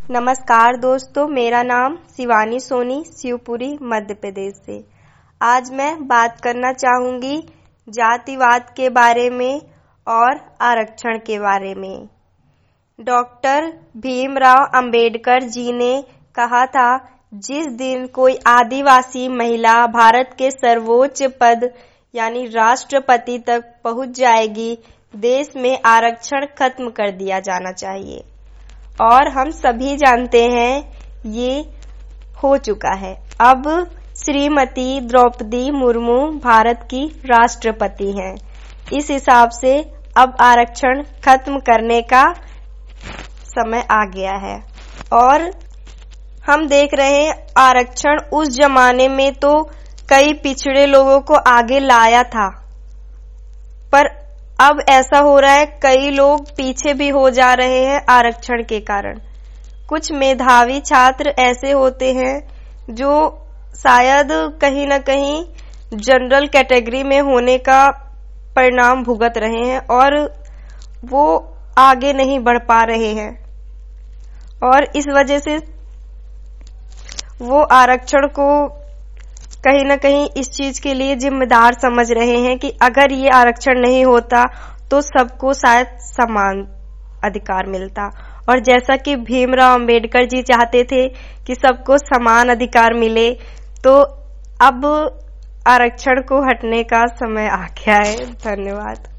नमस्कार दोस्तों, मेरा नाम शिवानी सोनी, शिवपुरी मध्य प्रदेश से। आज मैं बात करना चाहूंगी जातिवाद के बारे में और आरक्षण के बारे में। डॉक्टर भीमराव अंबेडकर जी ने कहा था, जिस दिन कोई आदिवासी महिला भारत के सर्वोच्च पद यानी राष्ट्रपति तक पहुंच जाएगी, देश में आरक्षण खत्म कर दिया जाना चाहिए। और हम सभी जानते हैं ये हो चुका है। अब श्रीमती द्रौपदी मुर्मू भारत की राष्ट्रपति हैं। इस हिसाब से अब आरक्षण खत्म करने का समय आ गया है। और हम देख रहे हैं आरक्षण उस जमाने में तो कई पिछड़े लोगों को आगे लाया था, पर अब ऐसा हो रहा है कई लोग पीछे भी हो जा रहे हैं आरक्षण के कारण। कुछ मेधावी छात्र ऐसे होते हैं जो शायद कहीं न कहीं जनरल कैटेगरी में होने का परिणाम भुगत रहे हैं और वो आगे नहीं बढ़ पा रहे हैं, और इस वजह से वो आरक्षण को कहीं न कहीं इस चीज के लिए जिम्मेदार समझ रहे हैं कि अगर ये आरक्षण नहीं होता तो सबको शायद समान अधिकार मिलता। और जैसा कि भीमराव अंबेडकर जी चाहते थे कि सबको समान अधिकार मिले, तो अब आरक्षण को हटने का समय आ गया है। धन्यवाद।